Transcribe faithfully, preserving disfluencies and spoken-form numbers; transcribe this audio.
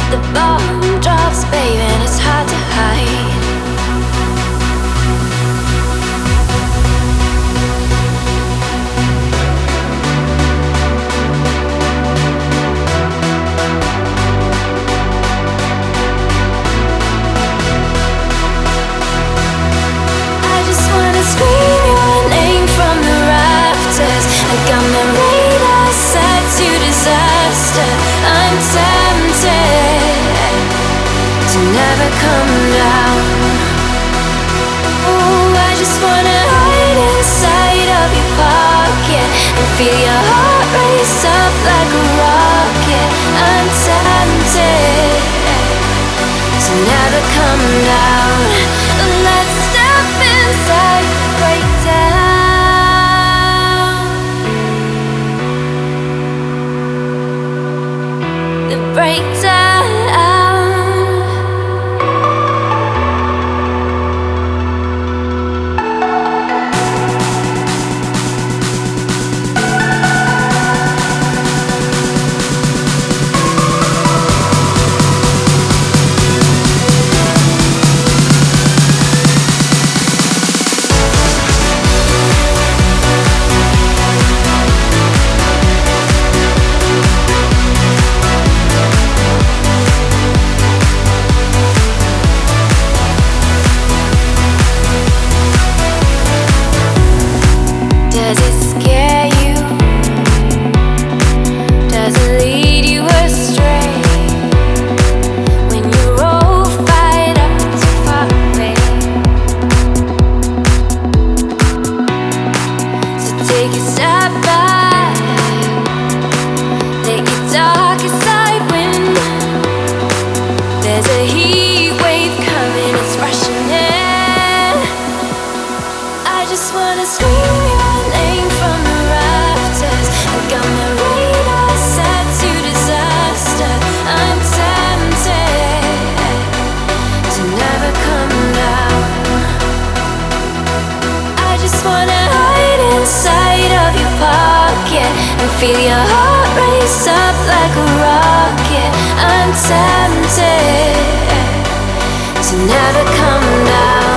The bomb drops, baby, and it's hard to hide. I just wanna scream your name from the rafters. I got my radar set to disaster. I'm tempted to never come down. Oh, I just wanna hide inside of your pocket and feel your heart race up like a rocket. I'm tempted to never come down. Let's step inside the breakdown. The breakdown. Does it scare you? Does it lead you astray when you roll fired up too far away? So take a step back, let your darkest side win. There's a heat wave coming, it's rushing in. I just wanna scream your name from the rafters. I got my radar set to disaster. I'm tempted to never come down. I just wanna hide inside of your pocket and feel your heart race up like a rocket. I'm tempted to never come down.